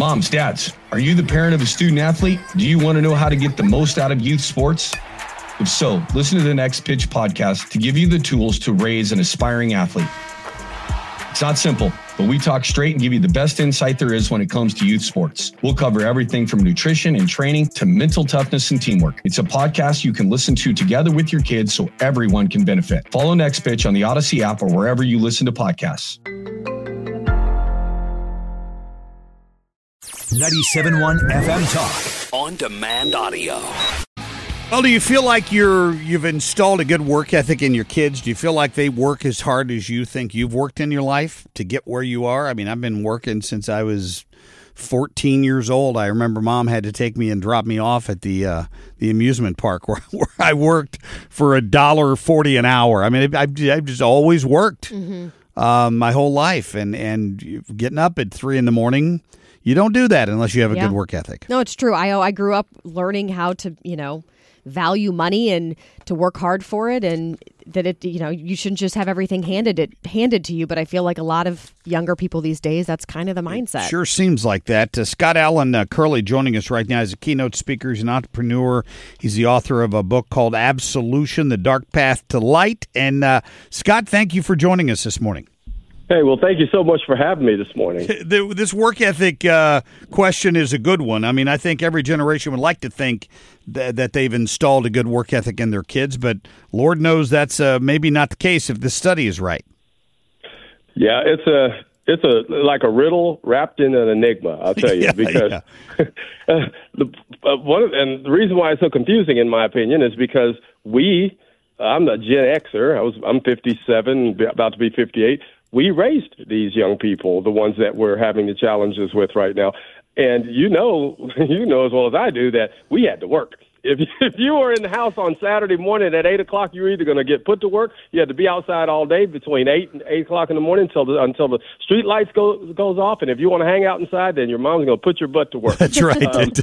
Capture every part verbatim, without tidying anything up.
Moms, dads, are you the parent of a student athlete? Do you want to know how to get the most out of youth sports? If so, listen to the Next Pitch podcast to give you the tools to raise an aspiring athlete. It's not simple, but we talk straight and give you the best insight there is when it comes to youth sports. We'll cover everything from nutrition and training to mental toughness and teamwork. It's a podcast you can listen to together with your kids so everyone can benefit. Follow Next Pitch on the Odyssey app or wherever you listen to podcasts. ninety-seven point one F M Talk. On demand audio. Well, do you feel like you're, you've installed a good work ethic in your kids? Do you feel like they work as hard as you think you've worked in your life to get where you are? I mean, I've been working since I was fourteen years old. I remember Mom had to take me and drop me off at the uh, the amusement park where, where I worked for a dollar forty an hour. I mean, I've, I've just always worked mm-hmm. um, my whole life. And, and getting up at three in the morning, you don't do that unless you have a yeah. good work ethic. No, it's true. I I grew up learning how to, you know, value money and to work hard for it, and that it, you know, you shouldn't just have everything handed it handed to you. But I feel like a lot of younger people these days, that's kind of the mindset. It sure seems like that. Uh, Scott Alan uh, Curley joining us right now. He's a keynote speaker. He's an entrepreneur. He's the author of a book called Absolution: The Dark Path to Light. And uh, Scott, thank you for joining us this morning. Hey, well, thank you so much for having me this morning. This work ethic uh, question is a good one. I mean, I think every generation would like to think th- that they've installed a good work ethic in their kids, but Lord knows that's uh, maybe not the case if this study is right. Yeah, it's a it's a like a riddle wrapped in an enigma, I'll tell you, yeah, because yeah. uh, the uh, one of, and the reason why it's so confusing, in my opinion, is because we uh, I'm a Gen Xer. I was I'm fifty-seven, about to be fifty-eight. We raised these young people, the ones that we're having the challenges with right now. And you know, you know as well as I do that we had to work. If you, if you were in the house on Saturday morning at eight o'clock, you were either going to get put to work. You had to be outside all day between eight and eight o'clock in the morning until the, until the street lights go goes off. And if you want to hang out inside, then your mom's going to put your butt to work. That's right. Um,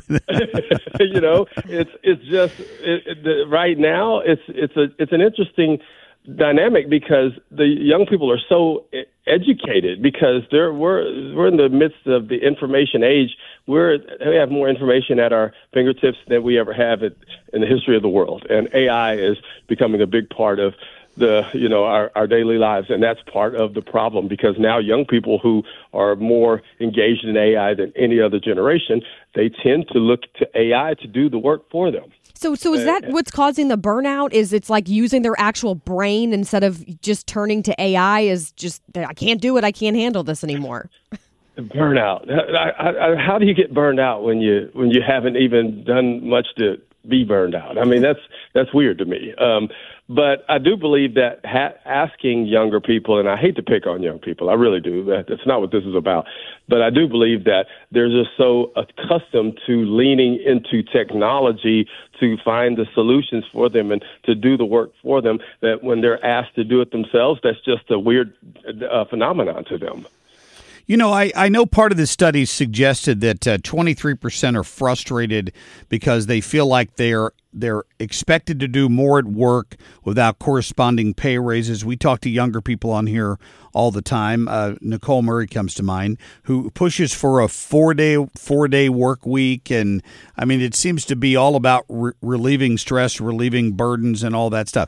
you know, it's it's just it, it, right now. It's it's a it's an interesting dynamic because the young people are so educated because they're we're we're in the midst of the information age. We're we have more information at our fingertips than we ever have it in the history of the world, and A I is becoming a big part of the you know our, our daily lives, and that's part of the problem because now young people who are more engaged in A I than any other generation, they tend to look to A I to do the work for them. So so is that what's causing the burnout? Is it's like using their actual brain instead of just turning to A I is just, I can't do it, I can't handle this anymore? Burnout. I, I, how do you get burned out when you when you haven't even done much to be burned out? I mean, that's that's weird to me. Um, but I do believe that ha- asking younger people, and I hate to pick on young people, I really do. That, that's not what this is about. But I do believe that they're just so accustomed to leaning into technology to find the solutions for them and to do the work for them that when they're asked to do it themselves, that's just a weird uh, phenomenon to them. You know, I, I know part of the study suggested that uh, twenty-three percent are frustrated because they feel like they're they're expected to do more at work without corresponding pay raises. We talk to younger people on here all the time. Uh, Nicole Murray comes to mind, who pushes for a four-day four-day work week. And, I mean, it seems to be all about re- relieving stress, relieving burdens, and all that stuff.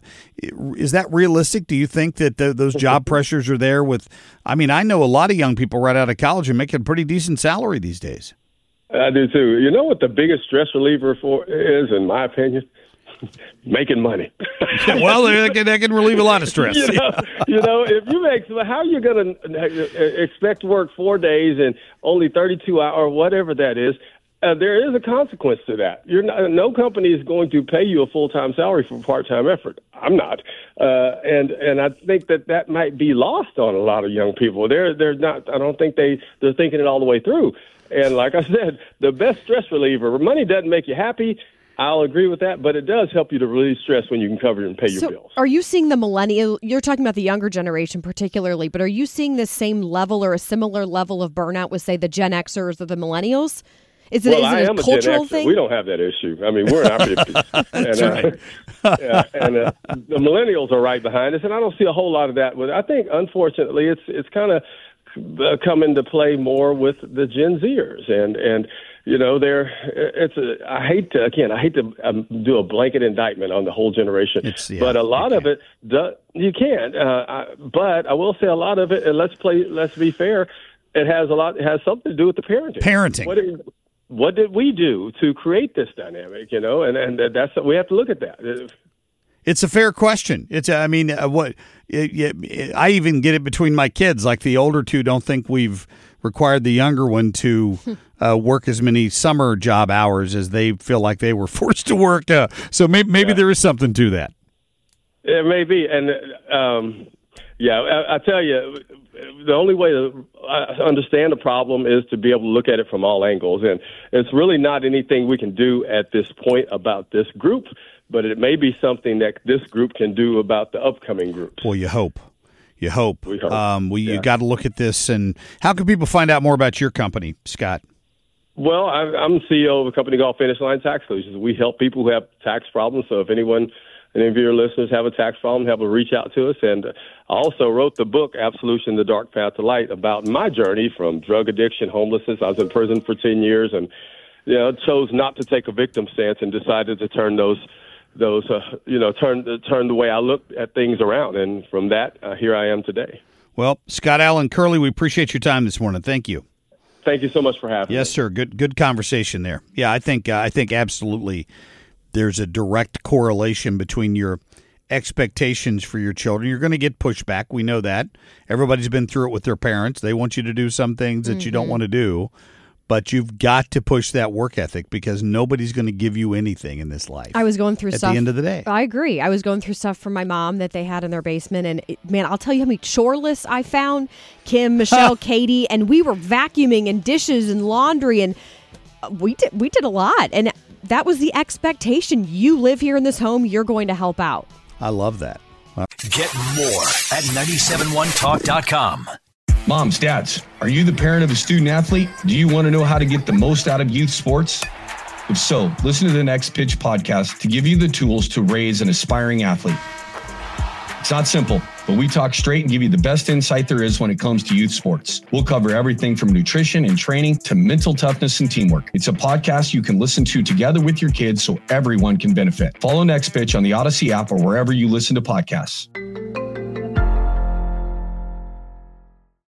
Is that realistic? Do you think that the, those job pressures are there with – I mean, I know a lot of young people right out of college are making a pretty decent salary these days. I do too. You know what the biggest stress reliever for is, in my opinion? Making money. Well, that can, that can relieve a lot of stress. you, know, you know, if you make, how are you going to expect to work four days and only thirty-two hours or whatever that is? Uh, there is a consequence to that. You're not, no company is going to pay you a full-time salary for part-time effort. I'm not, uh, and and I think that that might be lost on a lot of young people. They're they're not. I don't think they they're thinking it all the way through. And like I said, the best stress reliever, money doesn't make you happy. I'll agree with that, but it does help you to relieve stress when you can cover and pay so your bills. Are you seeing the millennial, you're talking about the younger generation particularly, but are you seeing the same level or a similar level of burnout with, say, the Gen Xers or the millennials? Is it, well, is it I a am cultural a Gen Xer. thing? We don't have that issue. I mean, we're in our fifties. That's and, right. Uh, yeah, and uh, the millennials are right behind us, and I don't see a whole lot of that. But I think, unfortunately, it's it's kind of uh, come into play more with the Gen Zers, and and you know, they're it's a. I hate to again. I hate to um, do a blanket indictment on the whole generation, yeah, but a lot of it, do, you can. Uh, I, but I will say a lot of it, and let's play. Let's be fair. It has a lot. It has something to do with the parenting. Parenting. What did, what did we do to create this dynamic? You know, and and that's we have to look at that. It's a fair question. It's, I mean, uh, what it, it, I even get it between my kids. Like the older two don't think we've required the younger one to uh, work as many summer job hours as they feel like they were forced to work. Uh, so maybe, maybe yeah. there is something to that. It may be, and um, yeah, I, I tell you, the only way to understand the problem is to be able to look at it from all angles, and it's really not anything we can do at this point about this group. But it may be something that this group can do about the upcoming groups. Well, you hope. You hope. We hope. Um, we, yeah. You got to look at this. And how can people find out more about your company, Scott? Well, I'm the C E O of a company called Finish Line Tax Solutions. We help people who have tax problems. So if anyone, any of your listeners have a tax problem, have a reach out to us. And I also wrote the book, Absolution, The Dark Path to Light, about my journey from drug addiction, homelessness. I was in prison for ten years and you know, chose not to take a victim stance and decided to turn those those, uh, you know, turn, turn the way I look at things around. And from that, uh, here I am today. Well, Scott Alan Curley, we appreciate your time this morning. Thank you. Thank you so much for having yes, me. Yes, sir. Good good conversation there. Yeah, I think uh, I think absolutely there's a direct correlation between your expectations for your children. You're going to get pushback. We know that. Everybody's been through it with their parents. They want you to do some things that mm-hmm. you don't want to do. But you've got to push that work ethic because nobody's going to give you anything in this life. I was going through at stuff. At the end of the day. I agree. I was going through stuff from my mom that they had in their basement. And, it, man, I'll tell you how many chore lists I found. Kim, Michelle, Katie. And we were vacuuming and dishes and laundry. And we did, we did a lot. And that was the expectation. You live here in this home. You're going to help out. I love that. Well, get more at nine seven one talk dot com. Moms, dads, are you the parent of a student athlete? Do you want to know how to get the most out of youth sports? If so, listen to the Next Pitch podcast to give you the tools to raise an aspiring athlete. It's not simple, but we talk straight and give you the best insight there is when it comes to youth sports. We'll cover everything from nutrition and training to mental toughness and teamwork. It's a podcast you can listen to together with your kids so everyone can benefit. Follow Next Pitch on the Odyssey app or wherever you listen to podcasts.